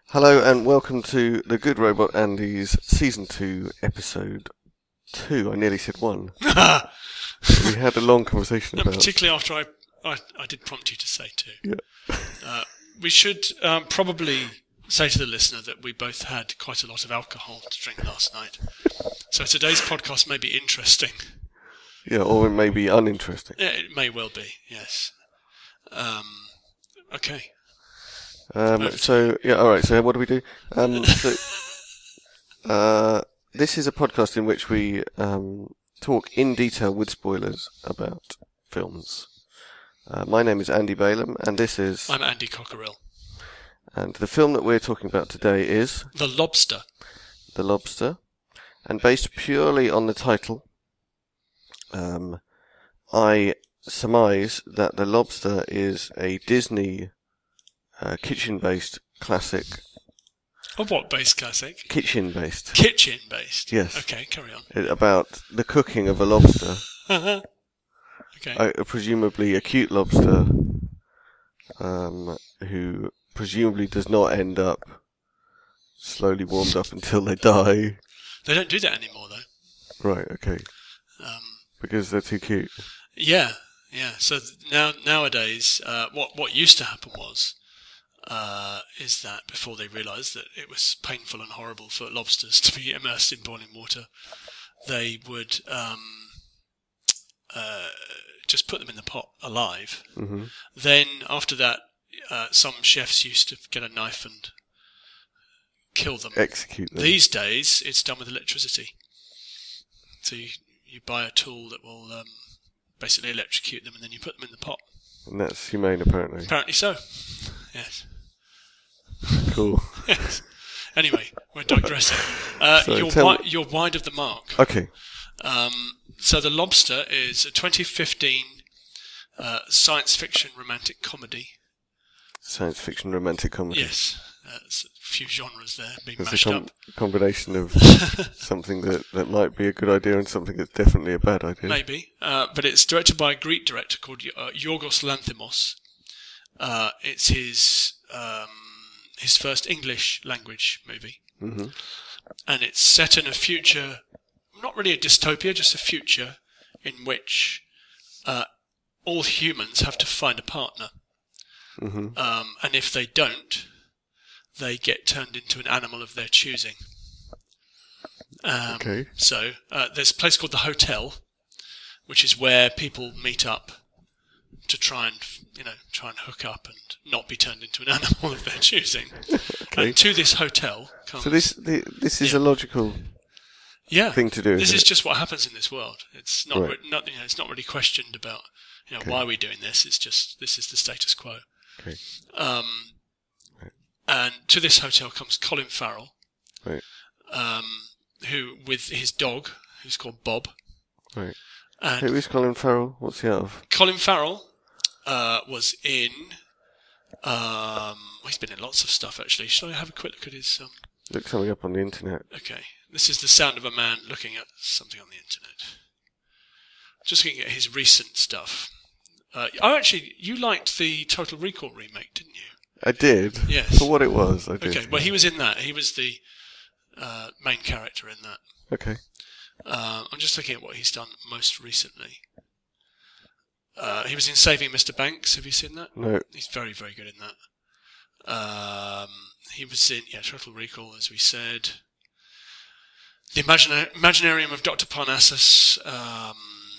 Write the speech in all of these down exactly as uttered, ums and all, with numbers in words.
Hello and welcome to The Good Robot Andy's Season two, Episode two. I nearly said one. We had a long conversation and about... particularly after I, I, I did prompt you to say two. Yeah. uh, we should um, probably say to the listener that we both had quite a lot of alcohol to drink last night. So today's podcast may be interesting. Yeah, or it may be uninteresting. Yeah, it may well be, yes. Um, okay. Um, so, yeah, alright, so what do we do? Um, so, uh, this is a podcast in which we um, talk in detail with spoilers about films. Uh, my name is Andy Balaam, and this is... I'm Andy Cockerill. And the film that we're talking about today is... The Lobster. The Lobster. And based purely on the title, um, I surmise that The Lobster is a Disney... Uh, kitchen-based classic. A what-based classic? Kitchen-based. Kitchen-based? Yes. Okay, carry on. It, about the cooking of a lobster. Okay. Uh, presumably a cute lobster, um, who presumably does not end up slowly warmed up until they die. They don't do that anymore, though. Right, okay. Um, because they're too cute. Yeah, yeah. So now nowadays, uh, what what used to happen was, Uh, is that before they realised that it was painful and horrible for lobsters to be immersed in boiling water, they would um, uh, just put them in the pot alive. Mm-hmm. Then after that, uh, some chefs used to get a knife and kill them. Execute them. These days, it's done with electricity. So you, you buy a tool that will um, basically electrocute them, and then you put them in the pot. And that's humane, apparently. Apparently so. Yes. Cool. Yes. Anyway, we're digressing. Uh, so you're, wi- you're wide of the mark. Okay. Um, so The Lobster is a twenty fifteen uh, science fiction romantic comedy. Science fiction romantic comedy. Yes. Uh, a few genres there being There's mashed a com- up. combination of something that, that might be a good idea and something that's definitely a bad idea. Maybe. Uh, but it's directed by a Greek director called uh, Yorgos Lanthimos. Uh, it's his... Um, his first English language movie. Mm-hmm. And it's set in a future, not really a dystopia, just a future in which uh, all humans have to find a partner. Mm-hmm. Um, and if they don't, they get turned into an animal of their choosing. Um, okay. So uh, there's a place called the Hotel, which is where people meet up to try and, you know, try and hook up and not be turned into an animal of their choosing. Okay. And to this hotel comes... So this the, this is Yeah. a logical yeah. thing to do. This isn't is it? just what happens in this world. It's not, Right. re- not you know, it's not really questioned about, you know, Okay. why are we doing this. It's just this is the status quo. Okay. Um, Right. And to this hotel comes Colin Farrell, Right. um, who with his dog, who's called Bob. Right. And Who is Colin Farrell? What's he out of? Colin Farrell uh, was in. Um, well, he's been in lots of stuff actually. Shall I have a quick look at his? Um, Look something up on the internet. okay, this is the sound of a man looking at something on the internet. Just looking at his recent stuff. Uh, oh, actually, you liked the Total Recall remake, didn't you? I did. Yes. For what it was, I did. Okay, well, he was in that. He was the uh, main character in that. Okay. Uh, I'm just looking at what he's done most recently. Uh, he was in Saving Mister Banks. Have you seen that? No. He's very, very good in that. Um, he was in, yeah, Total Recall, as we said. The Imagina- Imaginarium of Doctor Parnassus. Um,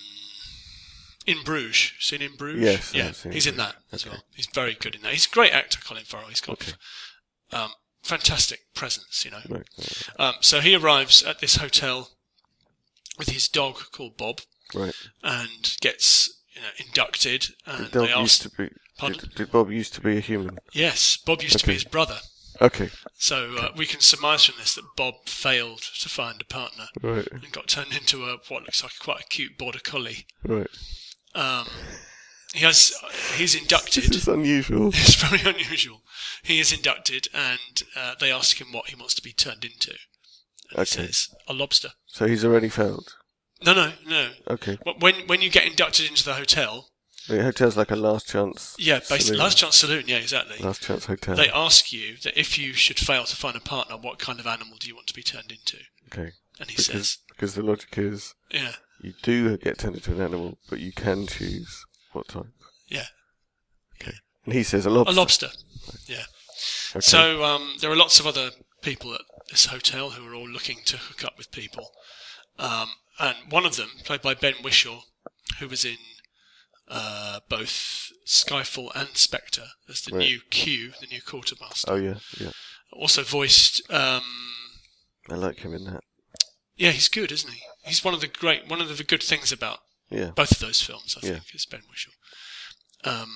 in Bruges. Seen In Bruges? Yes, Yeah, I've seen he's in Bruges. that as Okay. well. He's very good in that. He's a great actor, Colin Farrell. He's got Okay. um, fantastic presence, you know. No. no. Um, so he arrives at this hotel with his dog called Bob Right. and gets you know, inducted. And Did Bob they ask, used to be? Pardon? Did, did Bob used to be a human? Yes, Bob used to be Okay. his brother. Okay. So uh, we can surmise from this that Bob failed to find a partner Right. and got turned into a what looks like quite a cute border collie. Right. Um, he has he's inducted. This is unusual. It's very unusual. He is inducted, and uh, they ask him what he wants to be turned into. And Okay. he says a lobster. So he's already failed. No, no, no. Okay. When when you get inducted into the hotel, I mean, hotel's like a last chance. Yeah, basically, saloon. last chance saloon. Yeah, exactly. Last chance hotel. They ask you that if you should fail to find a partner, what kind of animal do you want to be turned into? Okay. And he because, says, because the logic is, yeah, you do get turned into an animal, but you can choose what type. yeah, Okay. And he says a lobster. a lobster. Yeah. Okay. So um, there are lots of other people at this hotel who are all looking to hook up with people. Um, and one of them, played by Ben Whishaw, who was in uh, both Skyfall and Spectre as the Right. new Q, the new quartermaster. Oh yeah, yeah. Also voiced. Um, I like him in that. yeah, he's good, isn't he? He's one of the great, one of the good things about Yeah. both of those films. I think Yeah. is Ben Whishaw. Um,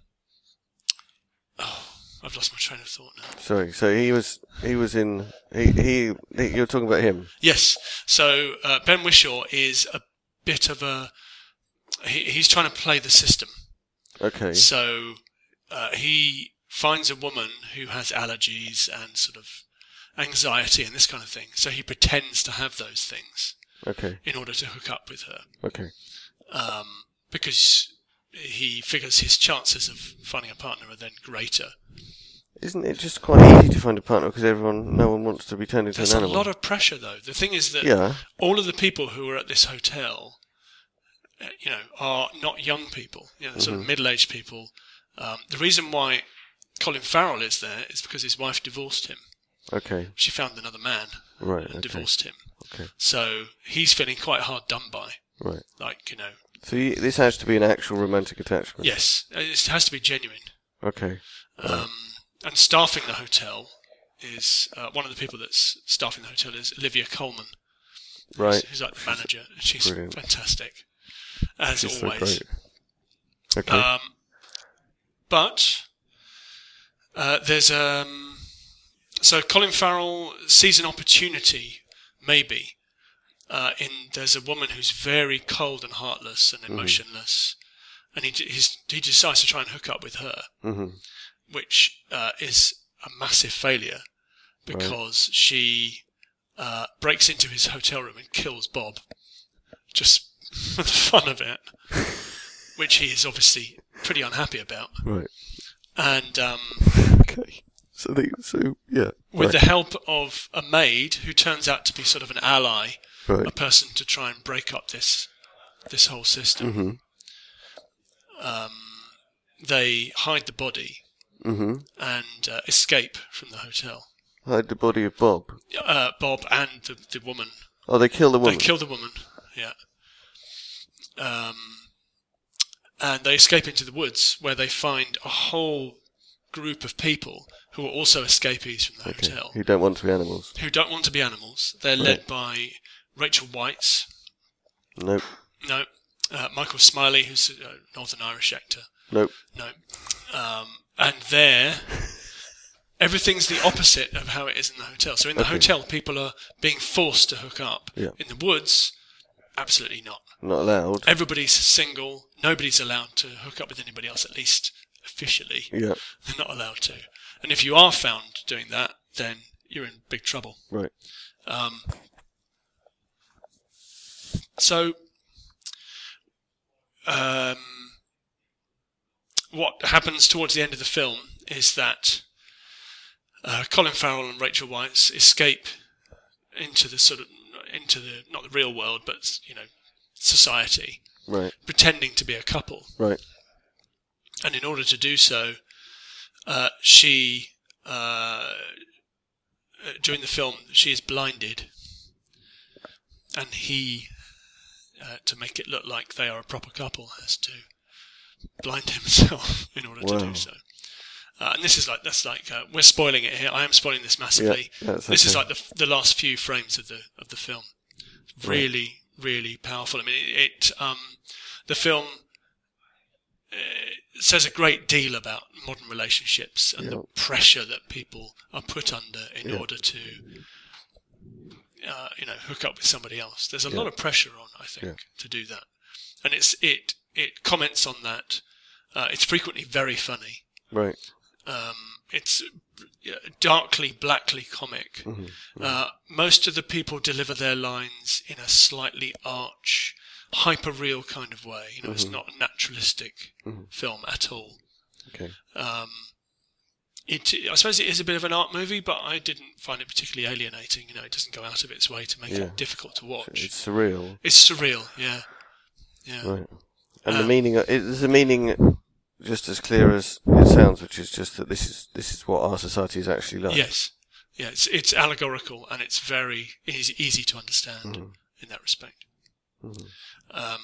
oh, I've lost my train of thought now. Sorry. So he was he was in he he, he you're talking about him. Yes. So uh, Ben Whishaw is a bit of a. He, he's trying to play the system. Okay. So uh, he finds a woman who has allergies and sort of anxiety and this kind of thing. So he pretends to have those things Okay. in order to hook up with her, Okay. um, because he figures his chances of finding a partner are then greater. Isn't it just quite easy to find a partner because everyone, no one wants to be turned into There's an a animal? lot of pressure, though. The thing is that Yeah. all of the people who are at this hotel, uh, you know, are not young people. You know, they're sort of middle-aged people. Um, the reason why Colin Farrell is there is because his wife divorced him. Okay. She found another man Right. and Okay. divorced him. Okay. So he's feeling quite hard done by. Right. Like, you know, So you, this has to be an actual romantic attachment. yes, it has to be genuine. Okay. Um, and staffing the hotel is uh, one of the people that's staffing the hotel is Olivia Colman, Right. who's like the manager. And she's brilliant. fantastic, as She's so always. great. Okay. Um, but uh, there's um, so Colin Farrell sees an opportunity, maybe. Uh, in there's a woman who's very cold and heartless and emotionless, and he d- he's, he decides to try and hook up with her, hmm which uh, is a massive failure because she uh, breaks into his hotel room and kills Bob, just for the fun of it, which he is obviously pretty unhappy about. Right. And um, Okay. So they, so yeah. with right. the help of a maid who turns out to be sort of an ally, Right. a person to try and break up this this whole system, Mhm. um, they hide the body Mhm. and uh, escape from the hotel. Hide the body of Bob. Uh, Bob and the, the woman. Oh, they kill the woman. They kill the woman, yeah. Um, and they escape into the woods where they find a whole group of people who are also escapees from the Okay. hotel, Who don't want to be animals. who don't want to be animals. They're Right. led by Rachel Weisz, Nope. no, uh, Michael Smiley, who's a Northern Irish actor, Nope. no. Um, and there, everything's the opposite of how it is in the hotel. So in the Okay. hotel, people are being forced to hook up. Yeah. In the woods, absolutely not. Not allowed. Everybody's single. Nobody's allowed to hook up with anybody else, at least officially. Yeah. They're not allowed to. And if you are found doing that, then you're in big trouble. Right. Um, so, um, what happens towards the end of the film is that uh, Colin Farrell and Rachel Weisz escape into the sort of into the not the real world, but you know, society, Right. pretending to be a couple. Right. And in order to do so, uh, she uh, uh, during the film she is blinded, and he, uh, to make it look like they are a proper couple, has to blind himself in order Wow. to do so. Uh, and this is like that's like uh, we're spoiling it here. I am spoiling this massively. Yeah, that's This is okay. like the the last few frames of the of the film. Really, really powerful. I mean, it, it um, the film uh, says a great deal about modern relationships and Yeah. the pressure that people are put under in Yeah. order to, uh, you know, hook up with somebody else. There's a Yeah. lot of pressure on, I think, Yeah. to do that, and it's it it comments on that. Uh, it's frequently very funny. Right. Um, it's uh, darkly, blackly comic. Mhm. Uh, most of the people deliver their lines in a slightly arch, hyper-real kind of way. You know, Mm-hmm. it's not a naturalistic Mm-hmm. film at all. Okay. Um, it, I suppose it is a bit of an art movie, but I didn't find it particularly alienating. You know, it doesn't go out of its way to make Yeah. it difficult to watch. It's surreal. It's surreal, yeah. Yeah. Right. And the Um, meaning, is the meaning just as clear as it sounds, which is just that this is this is what our society is actually like. Yes. Yeah, it's it's allegorical and it's very easy, easy to understand Mhm. in that respect. Mhm. Um,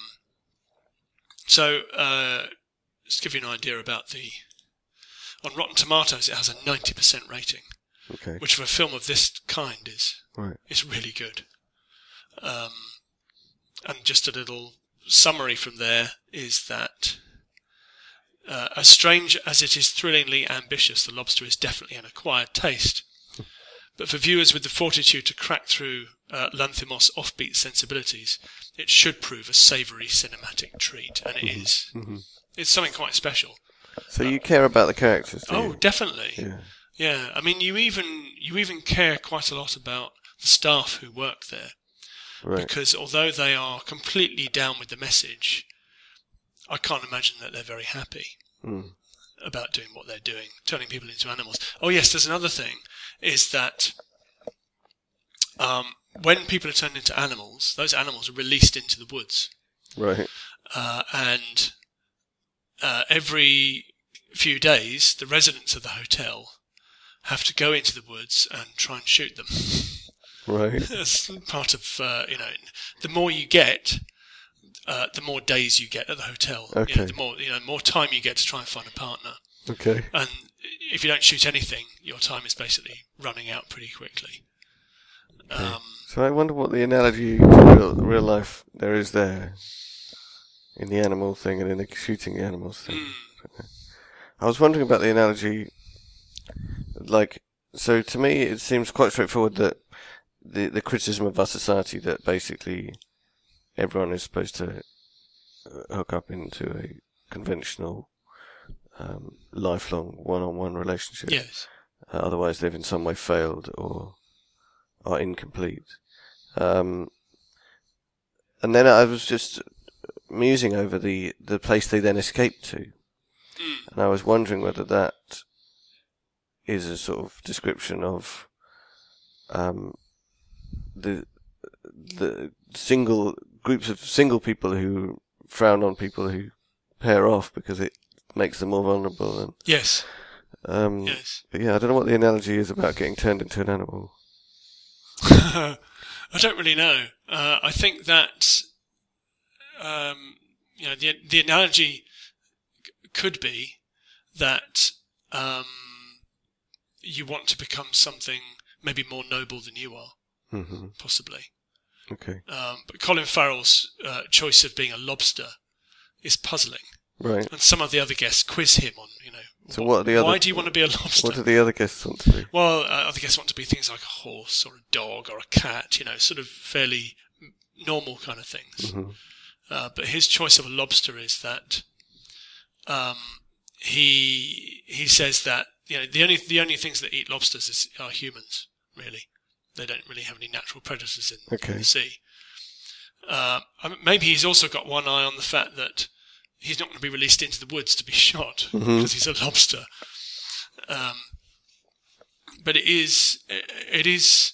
so, uh, just to give you an idea about the... On Rotten Tomatoes, it has a ninety percent rating, Okay. which for a film of this kind is Right. is really good. Um, and just a little summary from there is that uh, as strange as it is thrillingly ambitious, The Lobster is definitely an acquired taste. But for viewers with the fortitude to crack through uh, Lanthimos' offbeat sensibilities, it should prove a savoury cinematic treat, and it Mm-hmm. is. Mm-hmm. It's something quite special. So you care about the characters, do Oh, you? definitely. Yeah. Yeah, I mean, you even you even care quite a lot about the staff who work there, Right. because although they are completely down with the message, I can't imagine that they're very happy Mm. about doing what they're doing, turning people into animals. Oh yes, there's another thing, is that um, when people are turned into animals, those animals are released into the woods, Right. uh, and uh, every few days, the residents of the hotel have to go into the woods and try and shoot them. Right. That's part of, uh, you know, the more you get, uh, the more days you get at the hotel. You know, Okay. the more, you know, more time you get to try and find a partner. Okay. And if you don't shoot anything, your time is basically running out pretty quickly. Um, So I wonder what the analogy to real, real life there is there in the animal thing and in the shooting the animals thing. mm, I was wondering about the analogy, like, so to me it seems quite straightforward that the the criticism of our society that basically everyone is supposed to uh, hook up into a conventional, um, lifelong one-on-one relationship. yes. Uh, otherwise they've in some way failed or are incomplete. Um, and then I was just musing over the, the place they then escaped to. Mm, And I was wondering whether that is a sort of description of um, the the single groups of single people who frown on people who pair off because it makes them more vulnerable. And yes. um, Yes. but yeah, I don't know what the analogy is about getting turned into an animal. I don't really know. Uh, I think that um, you know the the analogy c- could be that um, you want to become something maybe more noble than you are, hmm possibly. Okay, Um, but Colin Farrell's uh, choice of being a lobster is puzzling, right. and some of the other guests quiz him on, you know, So what are the why other? do you want to be a lobster? What do the other guests want to be? Well, uh, other guests want to be things like a horse or a dog or a cat, you know, sort of fairly m- normal kind of things. hmm Uh, but his choice of a lobster is that um, he he says that you know the only the only things that eat lobsters is, are humans. Really, they don't really have any natural predators in, Okay. in the sea. Uh, I mean, maybe he's also got one eye on the fact that he's not going to be released into the woods to be shot Mhm. because he's a lobster. Um, but it is it is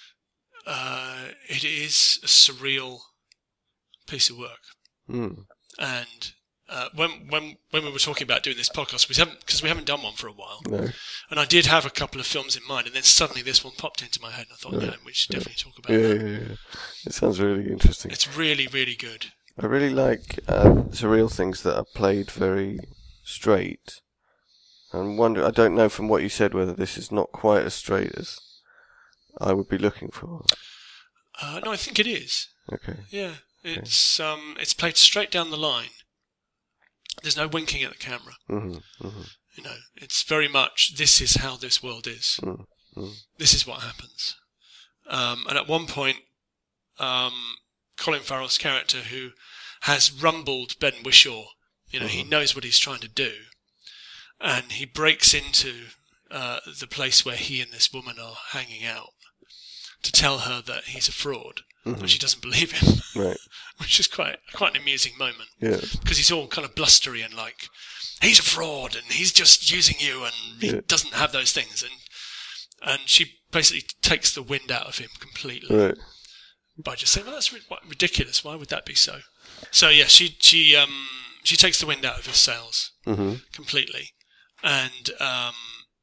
uh, it is a surreal piece of work. Mm. And uh, when when when we were talking about doing this podcast, we haven't because we haven't done one for a while, No. and I did have a couple of films in mind, and then suddenly this one popped into my head, and I thought, Right. yeah, we should definitely talk about Yeah, that. yeah, yeah. It sounds really interesting. It's really really good. I really like uh, surreal things that are played very straight. And wonder, I don't know from what you said whether this is not quite as straight as I would be looking for. Uh, no, I think it is. Okay. Yeah, it's um, it's played straight down the line. There's no winking at the camera. hmm hmm You know, it's very much this is how this world is. mm mm. This is what happens. Um, and at one point, um, Colin Farrell's character, who has rumbled Ben Whishaw, you know, he knows what he's trying to do, and he breaks into uh, the place where he and this woman are hanging out to tell her that he's a fraud, mm-hmm. but she doesn't believe him. Right. Which is quite quite an amusing moment. Yeah. Because he's all kind of blustery and like, he's a fraud and he's just using you and he yeah. doesn't have those things. And and she basically takes the wind out of him completely. Right. By just saying, well, that's ridiculous. Why would that be so? So, yeah, she she um she takes the wind out of his sails mm-hmm. completely. And um,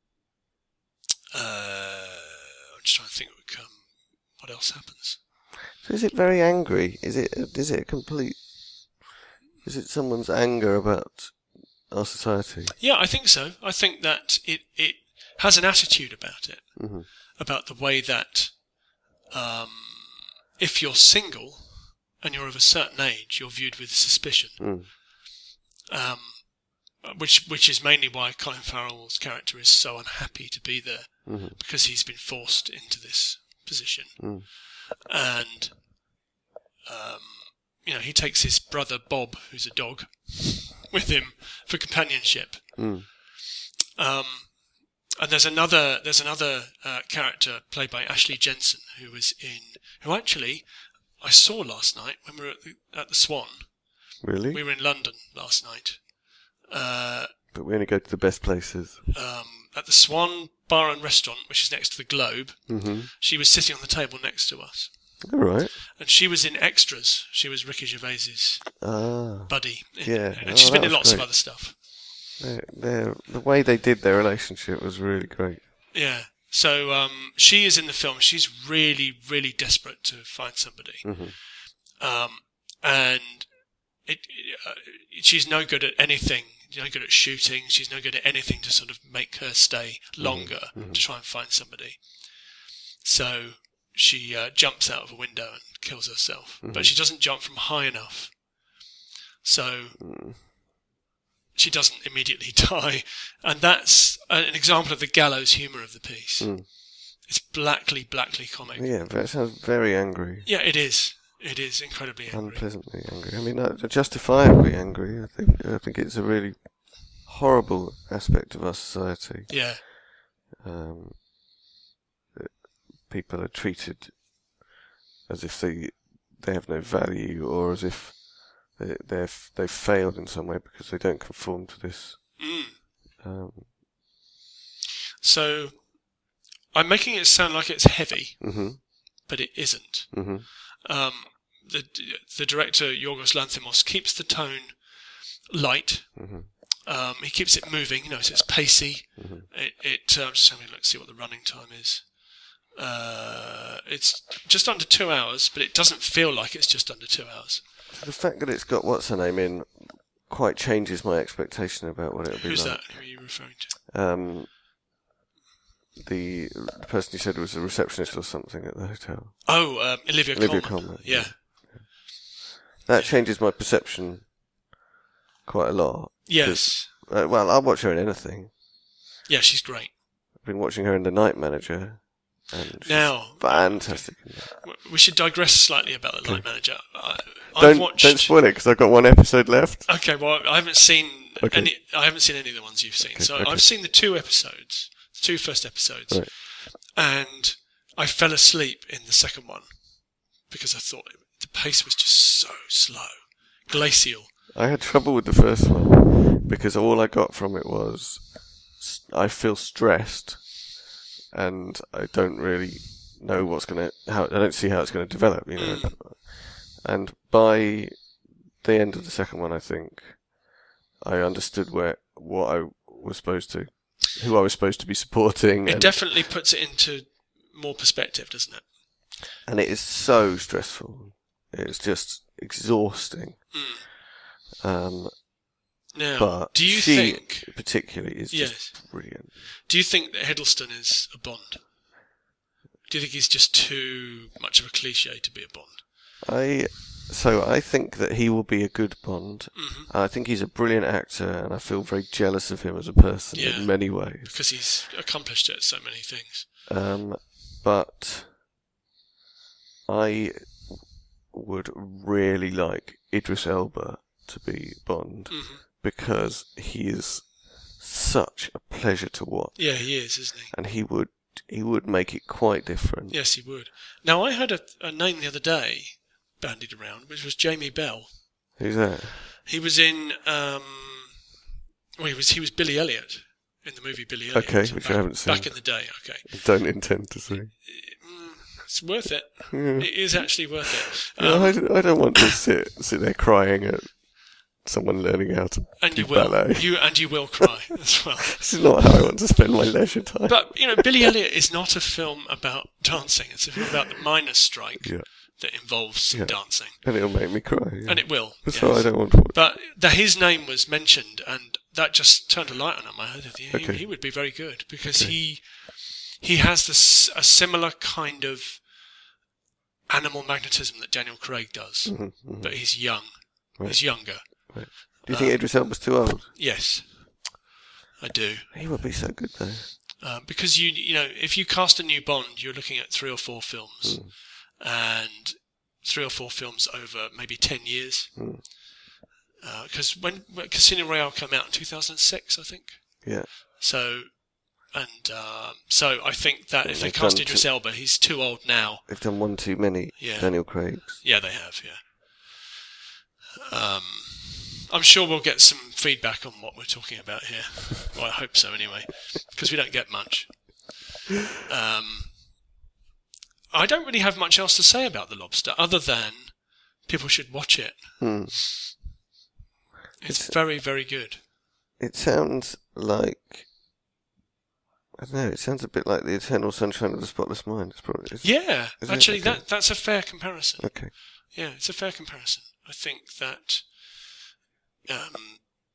uh, I'm just trying to think um, what else happens. So is it very angry? Is it is it a complete... Is it someone's anger about our society? Yeah, I think so. I think that it, it has an attitude about it, mm-hmm. about the way that um, if you're single and you're of a certain age, you're viewed with suspicion. Mm. Um, which which is mainly why Colin Farrell's character is so unhappy to be there, mm-hmm. because he's been forced into this position. Mm. And, um, you know, he takes his brother Bob, who's a dog, with him for companionship. Mm. Um, and there's another there's another uh, character played by Ashley Jensen who was in who actually I saw last night when we were at the, at the Swan. Really? We were in London last night. Uh, but we only go to the best places. Um, at the Swan Bar and Restaurant, which is next to the Globe, mm-hmm. she was sitting on the table next to us. All right. And she was in Extras. She was Ricky Gervais's ah, buddy. Yeah. And she's oh, been in lots great. of other stuff. They're, they're, the way they did their relationship was really great. Yeah. So um, she is in the film. She's really, really desperate to find somebody. Mm-hmm. Um, and it, it, uh, she's no good at anything. She's no good at shooting. She's no good at anything to sort of make her stay longer mm-hmm. to try and find somebody. So she uh, jumps out of a window and kills herself. Mm-hmm. But she doesn't jump from high enough. So mm. she doesn't immediately die. And that's an example of the gallows humour of the piece. Mm. It's blackly, blackly comic. Yeah, that sounds very angry. Yeah, it is. It is incredibly angry. Unpleasantly angry. I mean, uh, justifiably angry. I think. I think it's a really horrible aspect of our society. Yeah. Um, people are treated as if they they have no value, or as if they they've they've failed in some way because they don't conform to this. Mm. Um, so, I'm making it sound like it's heavy, mm-hmm. but it isn't. Mm-hmm. Um, the the director Yorgos Lanthimos keeps the tone light. Mm-hmm. Um, he keeps it moving. You know, so it's pacey. Mm-hmm. It it. Uh, I'm just having a look, see what the running time is. Uh, it's just under two hours, but it doesn't feel like it's just under two hours. The fact that it's got what's her name in quite changes my expectation about what it'll be Who's like. that? Who are you referring to? Um, the person you said was a receptionist or something at the hotel. Oh, um, Olivia, Olivia Colman. Colman. Yeah. yeah. That changes my perception quite a lot. Yes. Uh, well, I'll watch her in anything. Yeah, she's great. I've been watching her in The Night Manager. And she's now, fantastic. We should digress slightly about The Night Manager. I, don't, I've watched... don't spoil it, because I've got one episode left. Okay, well, I haven't seen okay. any. I haven't seen any of the ones you've seen. Okay, so okay. I've seen the two episodes, the two first episodes, right. and I fell asleep in the second one because I thought it, the pace was just so slow, glacial. I had trouble with the first one because all I got from it was I feel stressed and I don't really know what's going to, how, I don't see how it's going to develop, you know. Mm. And by the end of the second one, I think I understood where, what I was supposed to, who I was supposed to be supporting. It and, definitely puts it into more perspective, doesn't it? And it is so stressful. It's just exhausting. Mm. Um, now, but do you she think particularly is yes. just brilliant. Do you think that Hiddleston is a Bond? Do you think he's just too much of a cliche to be a Bond? I so I think that he will be a good Bond. Mm-hmm. I think he's a brilliant actor, and I feel very jealous of him as a person yeah, in many ways because he's accomplished at so many things. Um, but I would really like Idris Elba to be Bond mm-hmm. because he is such a pleasure to watch. Yeah, he is, isn't he? And he would he would make it quite different. Yes, he would. Now, I heard a, a name the other day bandied around, which was Jamie Bell. Who's that? He was in. Um, well, he was he was Billy Elliot in the movie Billy Elliot. Okay, which back, I haven't seen. Back in the day. Okay. I don't intend to see. It's worth it. Yeah. It is actually worth it. Yeah, Um, I, don't- I don't want to sit sit there crying at someone learning how to and do you will. ballet. You and you will cry as well. This is not how I want to spend my leisure time. But you know, Billy Elliot is not a film about dancing. It's a film about the miners' strike Yeah. that involves some Yeah. dancing, And it'll make me cry. Yeah. and it will. That's yes. why I don't want to watch. But that his name was mentioned, and that just turned a light on him. I heard that he, Okay. he would be very good because Okay. he he has this a similar kind of animal magnetism that Daniel Craig does, Mhm, mhm. but he's young. Right. He's younger. Right. Do you think Um, Idris Elba's too old? Yes, I do. He would be so good though. Uh, because you you know, if you cast a new Bond, you're looking at three or four films, Mm. and three or four films over maybe ten years. Mm. Because when, when Casino Royale came out in two thousand six, I think. Yeah. So, and um, so I think that Yeah, if they they've cast done Idris t- Elba, he's too old now. They've done one too many Yeah. Daniel Craigs. Yeah, they have. Yeah. Um, I'm sure we'll get some feedback on what we're talking about here. Well, I hope so, anyway, because we don't get much. Um, I don't really have much else to say about The Lobster, other than people should watch it. Hmm. It's, It's- very, very good. It sounds like I don't know. It sounds a bit like the Eternal Sunshine of the Spotless Mind. It's probably it's, Yeah, Isn't it? actually, Okay. that that's a fair comparison. Okay. Yeah, it's a fair comparison. I think that, um,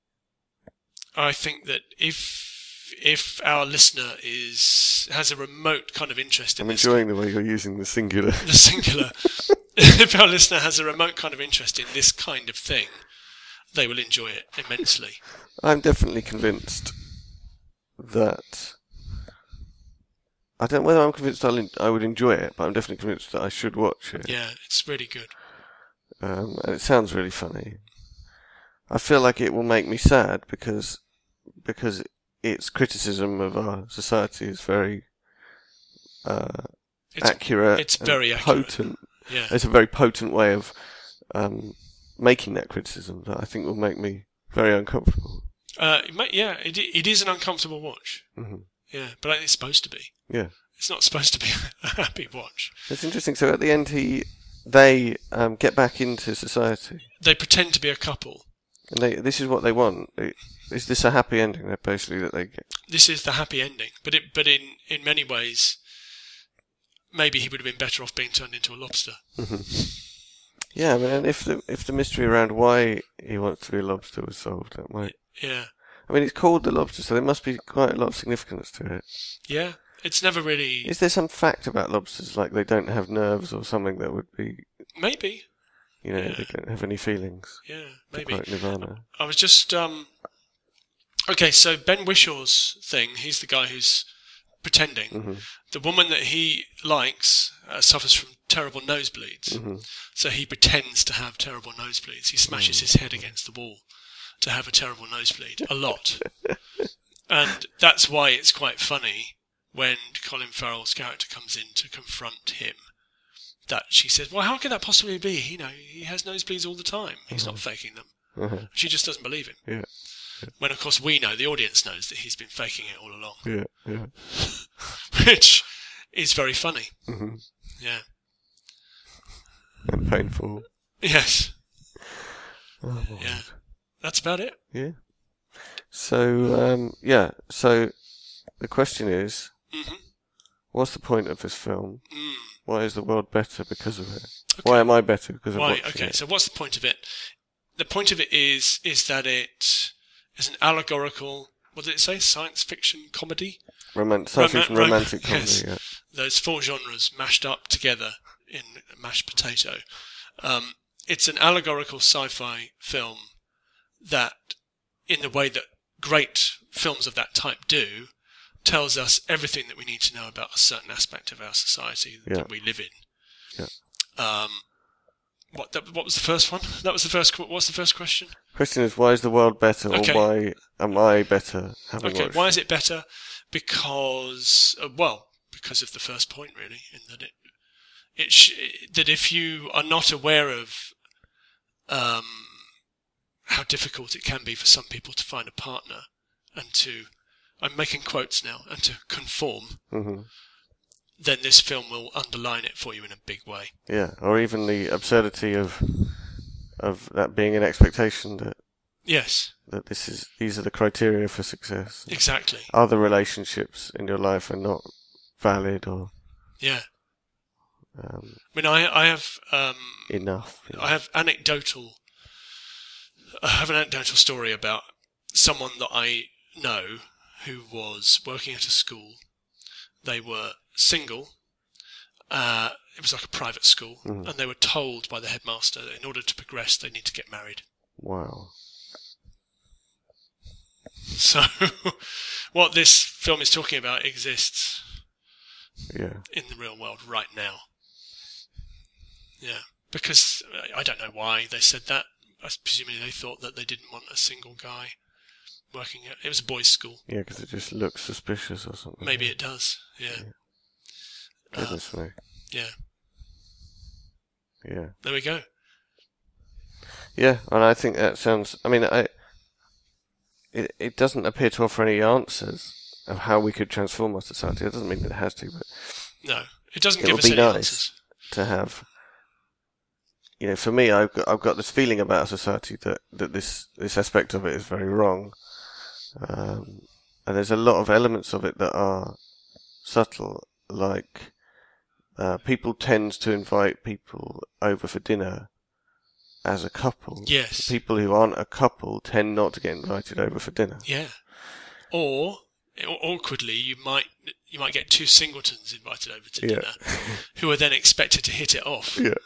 I think that if if our listener is has a remote kind of interest in I'm this, enjoying the way you're using the singular. the singular, if our listener has a remote kind of interest in this kind of thing, they will enjoy it immensely. I'm definitely convinced that I don't know whether I'm convinced I'll en- I would enjoy it, but I'm definitely convinced that I should watch it. Yeah, it's really good. Um, and it sounds really funny. I feel like it will make me sad because because its criticism of our society is very uh, It's, accurate. it's and very accurate. potent. yeah, It's a very potent way of um, making that criticism that I think will make me very uncomfortable. uh, it may, yeah, it it is an uncomfortable watch. hmm Yeah, but I think it's supposed to be. Yeah, It's not supposed to be a happy watch. it's interesting. So at the end, he they um, get back into society, They pretend to be a couple. and they this is what they want. It, is this a happy ending? That basically that they get. This is the happy ending, but it, but in, in many ways, maybe he would have been better off being turned into a lobster. Yeah, I mean, and if the if the mystery around why he wants to be a lobster was solved, that might. Yeah, I mean, it's called the lobster, so there must be quite a lot of significance to it. yeah. It's never really. Is there some fact about lobsters, like they don't have nerves or something that would be, Maybe. you know, Yeah. they don't have any feelings? Yeah, To maybe. quote Nirvana. I was just um. Okay, so Ben Wishaw's thing. He's the guy who's pretending. hmm The woman that he likes uh, suffers from terrible nosebleeds, hmm so he pretends to have terrible nosebleeds. He smashes his head against the wall to have a terrible nosebleed a lot, and that's why it's quite funny when Colin Farrell's character comes in to confront him. That she says, "Well, how can that possibly be? You know, he has nosebleeds all the time. He's not faking them." uh She just doesn't believe him. Yeah, When, of course, we know, the audience knows that he's been faking it all along, yeah, yeah. which is very funny. hmm Yeah. And painful. Yes. Oh, my Yeah. word. That's about it. Yeah. So, um, yeah. So, the question is, hmm what's the point of this film? Mm. Why is the world better because of it? Okay. Why am I better because of Right. watching Okay. it? So, what's the point of it? The point of it is is that it is an allegorical. What did it say? Science fiction comedy. Roman- science Roma- fiction rom- romantic comedy. yes. Yeah. Those four genres mashed up together in a mashed potato. Um, it's an allegorical sci-fi film that, in the way that great films of that type do, tells us everything that we need to know about a certain aspect of our society Yeah. that we live in. Yeah. Um, what that, what was the first one? That was the first. qu- What's the first question? Question is, why is the world better, Okay. or why am I better having Okay, watched why it? is it better? Because uh, well, because of the first point, really, in that it it sh- that if you are not aware of um, how difficult it can be for some people to find a partner and to, I'm making quotes now, and to conform, mm-hmm. then this film will underline it for you in a big way. Yeah, or even the absurdity of of that being an expectation that yes, that this is these are the criteria for success. Exactly. Other relationships in your life are not valid or yeah. Um, I mean, I I have um, enough. You know. I have anecdotal. I have an anecdotal story about someone that I know who was working at a school. They were single. Uh, it was like a private school, mm. and they were told by the headmaster that in order to progress, they need to get married. Wow. So, what this film is talking about exists yeah. in the real world right now. Yeah, because I don't know why they said that. Presumably they thought that they didn't want a single guy working at... It was a boys' school. Yeah, because it just looks suspicious or something. Maybe it does, yeah. yeah. Goodness uh, me. Yeah. Yeah. There we go. Yeah, and I think that sounds... I mean, I... It, it doesn't appear to offer any answers of how we could transform our society. It doesn't mean that it has to, but... No, it doesn't it give would us be any nice answers. To have... You know, for me, I've got, I've got this feeling about a society that, that this, this aspect of it is very wrong. Um, and there's a lot of elements of it that are subtle, like uh, people tend to invite people over for dinner as a couple. Yes. People who aren't a couple tend not to get invited over for dinner. Yeah. Or, awkwardly, you might you might get two singletons invited over to dinner, yeah. who are then expected to hit it off. Yeah.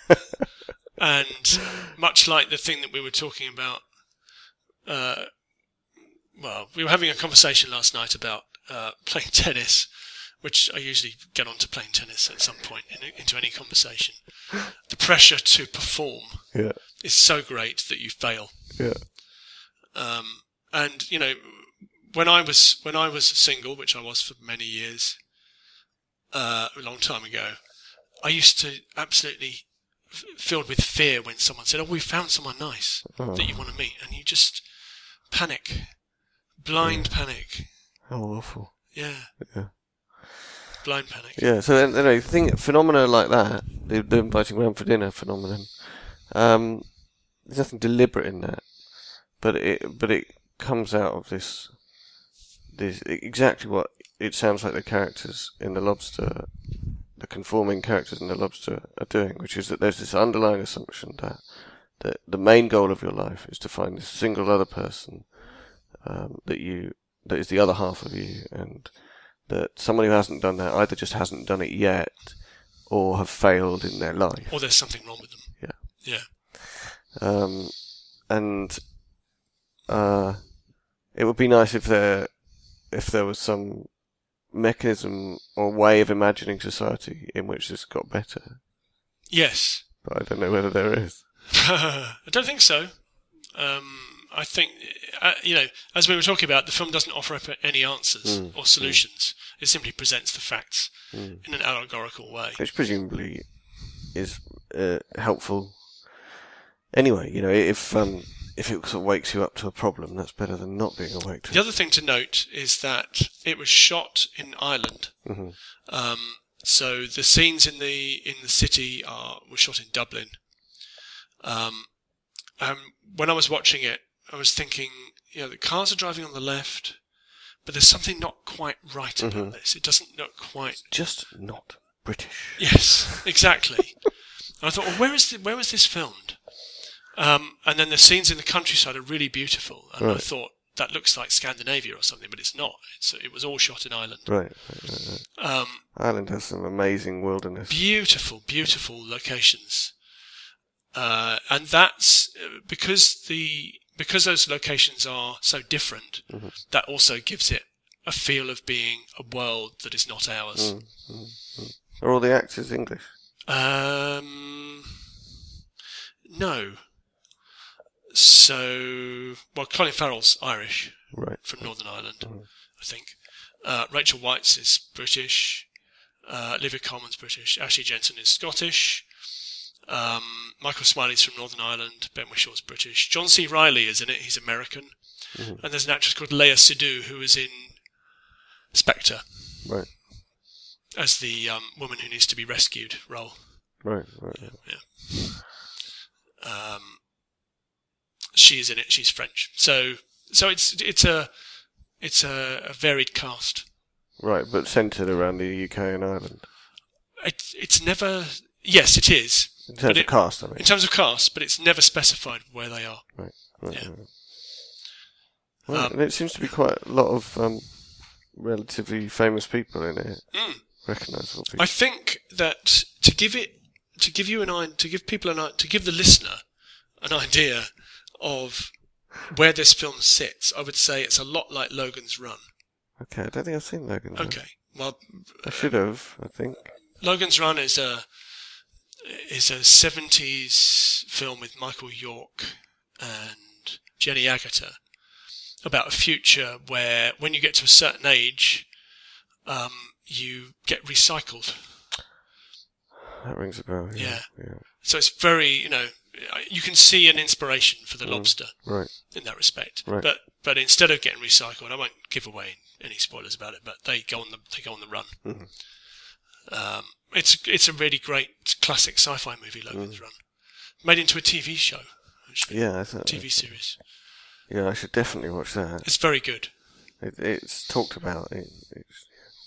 And much like the thing that we were talking about, uh, well, we were having a conversation last night about uh, playing tennis, which I usually get on to playing tennis at some point in, into any conversation. The pressure to perform yeah. is so great that you fail. Yeah. Um, and you know, when I was when I was single, which I was for many years, uh, a long time ago, I used to absolutely f- filled with fear when someone said, "Oh, we found someone nice oh. that you want to meet," and you just panic, blind yeah. panic. How awful. Yeah. Yeah. Blind panic. Yeah. So you know, thing phenomena like that, the, the inviting round for dinner phenomenon. Um, there's nothing deliberate in that, but it but it comes out of this. This exactly what it sounds like the characters in The Lobster, the conforming characters in The Lobster are doing, which is that there's this underlying assumption that, that the main goal of your life is to find this single other person um, that you that is the other half of you, and that someone who hasn't done that either just hasn't done it yet or have failed in their life. Or there's something wrong with them. Yeah. Yeah. Um, and uh, it would be nice if there if there was some mechanism or way of imagining society in which this got better. Yes. But I don't know whether there is. I don't think so. Um, I think, uh, you know, as we were talking about, the film doesn't offer up any answers mm, or solutions. Mm. It simply presents the facts mm. in an allegorical way. Which presumably is uh, helpful. Anyway, you know, if um, if it sort of wakes you up to a problem, that's better than not being awake to it. The other thing to note is that it was shot in Ireland. Mm-hmm. Um, so the scenes in the in the city are were shot in Dublin. Um, um, when I was watching it, I was thinking, you know, the cars are driving on the left, but there's something not quite right about mm-hmm. this. It doesn't look quite... It's just not British. Yes, exactly. And I thought, well, where is the, where was this filmed? Um, and then the scenes in the countryside are really beautiful, and right. I thought that looks like Scandinavia or something, but it's not. It's, it was all shot in Ireland. Right. right, right, right. Um, Ireland has some amazing wilderness. Beautiful, beautiful locations, uh, and that's because the because those locations are so different. Mm-hmm. That also gives it a feel of being a world that is not ours. Mm-hmm. Are all the actors English? Um, no. So, well, Colin Farrell's Irish, right, from Northern Ireland, mm-hmm. I think. Uh, Rachel Weisz is British. Uh, Olivia Colman's British. Ashley Jensen is Scottish. Um, Michael Smiley's from Northern Ireland. Ben Wishaw's British. John C. Reilly is in it. He's American. Mm-hmm. And there's an actress called Leia Seydoux who is in Spectre. Right. As the um, woman who needs to be rescued role. Right, right. Yeah. yeah. Um, she's in it. She's French. So, so it's it's a it's a, a varied cast. Right, but centred around the U K and Ireland. It's it's never. Yes, it is. In terms of it, cast, I mean. In terms of cast, but it's never specified where they are. Right. right yeah. Right. Well, um, and it seems to be quite a lot of um, relatively famous people in it. Mm. Recognisable people. I think that to give it, to give you an eye, to give people an eye, to give the listener an idea of where this film sits, I would say it's a lot like Logan's Run. Okay, I don't think I've seen Logan's Run. Okay, well, I should have. I think Logan's Run is a is a seventies film with Michael York and Jenny Agutter about a future where, when you get to a certain age, um, you get recycled. That rings a bell. Yeah. Yeah. yeah. So it's very, you know, you can see an inspiration for the mm, lobster right. in that respect. Right. But but instead of getting recycled, I won't give away any spoilers about it, but they go on the they go on the run. Mm-hmm. Um, it's it's a really great classic sci-fi movie, Logan's mm. Run, made into a T V show. Actually. Yeah, I thought T V series. Yeah, I should definitely watch that. It's very good. It, it's talked about. It, it's,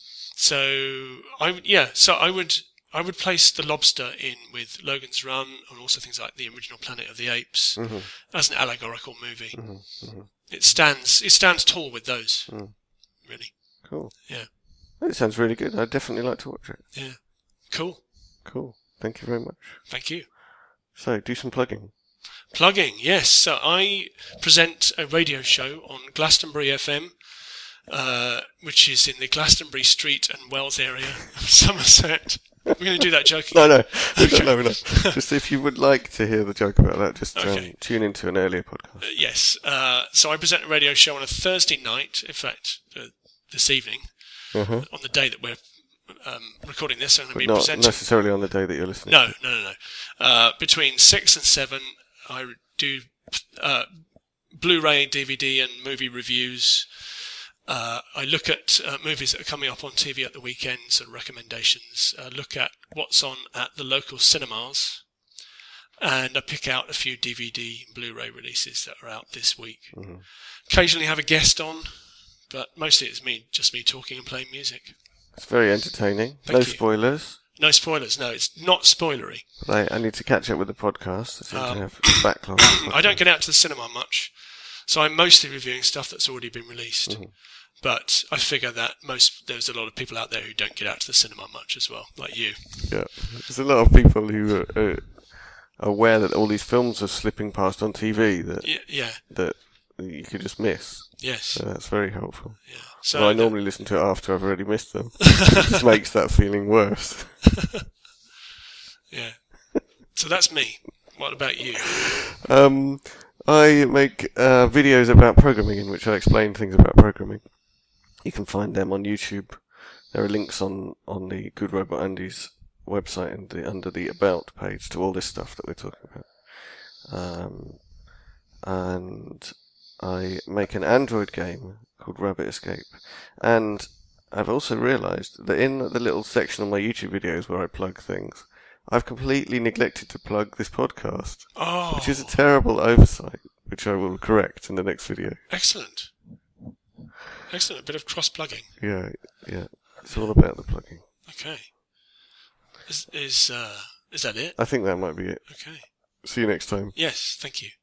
So I would, yeah. So I would, I would place The Lobster in with Logan's Run and also things like The Original Planet of the Apes mm-hmm. as an allegorical movie. Mm-hmm. Mm-hmm. It stands, it stands tall with those. Mm. Really. Cool. Yeah. It sounds really good. I'd definitely like to watch it. Yeah. Cool. Cool. Thank you very much. Thank you. So, do some plugging. Plugging, yes. So I present a radio show on Glastonbury F M. Uh, which is in the Glastonbury Street and Wells area of Somerset. We're going to do that joke again. No, no. Okay. no, no. Just if you would like to hear the joke about that, just okay. um, tune into an earlier podcast. Uh, yes. Uh, so I present a radio show on a Thursday night, in fact, uh, this evening, uh-huh. on the day that we're um, recording this. I'm going to be not presenting. necessarily on the day that you're listening. No, no, no, no. Uh, between six and seven, I do uh, Blu-ray, D V D, and movie reviews. Uh, I look at uh, movies that are coming up on T V at the weekends and recommendations. Uh, look at what's on at the local cinemas, and I pick out a few D V D and Blu-ray releases that are out this week. Mm-hmm. Occasionally have a guest on, but mostly it's me, just me talking and playing music. It's very entertaining. Thank no you. spoilers. No spoilers. No, it's not spoilery. I, I need to catch up with the podcast. I seem um, to have a backlog. I don't get out to the cinema much, so I'm mostly reviewing stuff that's already been released. Mm-hmm. But I figure that most there's a lot of people out there who don't get out to the cinema much as well, like you. Yeah, there's a lot of people who are uh, aware that all these films are slipping past on T V that yeah, yeah. that you could just miss. Yes, so that's very helpful. Yeah, so well, I normally listen to it after I've already missed them. It just makes that feeling worse. Yeah. So that's me. What about you? Um, I make uh, videos about programming in which I explain things about programming. You can find them on YouTube. There are links on, on the Good Robot Andy's website and the, under the About page to all this stuff that we're talking about. Um, and I make an Android game called Rabbit Escape. And I've also realised that in the little section on my YouTube videos where I plug things, I've completely neglected to plug this podcast. Oh. Which is a terrible oversight, which I will correct in the next video. Excellent. Excellent. A bit of cross-plugging. Yeah, yeah. It's all about the plugging. Okay. Is is uh is that it? I think that might be it. Okay. See you next time. Yes, thank you.